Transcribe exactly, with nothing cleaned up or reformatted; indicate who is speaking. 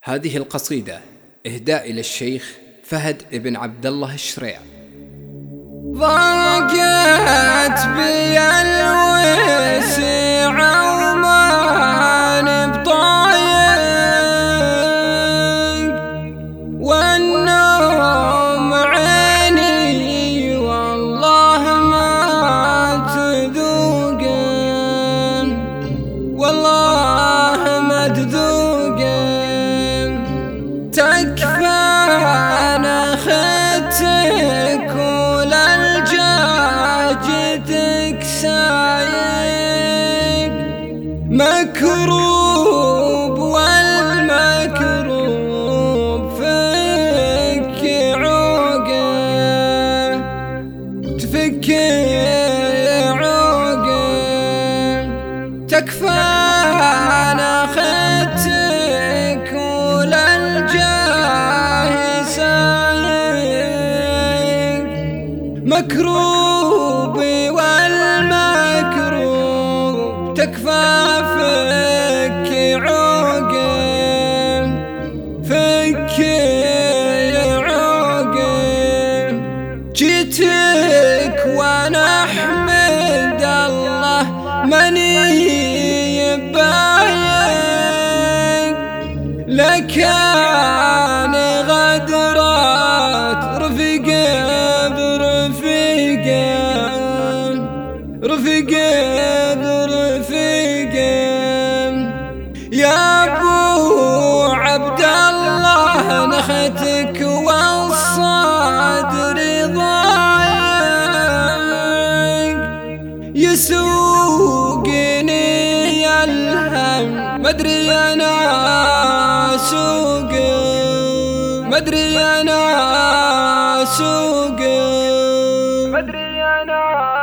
Speaker 1: هذه القصيدة إهداء إلى الشيخ فهد بن عبد الله الشريع.
Speaker 2: ضاقت بي الوسع وماني بطايق، والنوم عيني والله ما تذوقن، والله ما تذوقن. تكفى أنا خدتك وللجاجتك سايق، مكروب والمكروب فك عوقه، تفك عوقه. تكفى أنا خدتك وللجاه سايق، مكروبي والمكروب تكفى فك عوقه، فك عوقه. جيتك وانا احمد الله ماني بايق، لكان غدرات رفقه برفقه، رفقه برفقه. يا ابو عبد الله نختك والصدر ضايق، يسوقني الهم مدري انا سوقه، مدري انا سوقه، مدري انا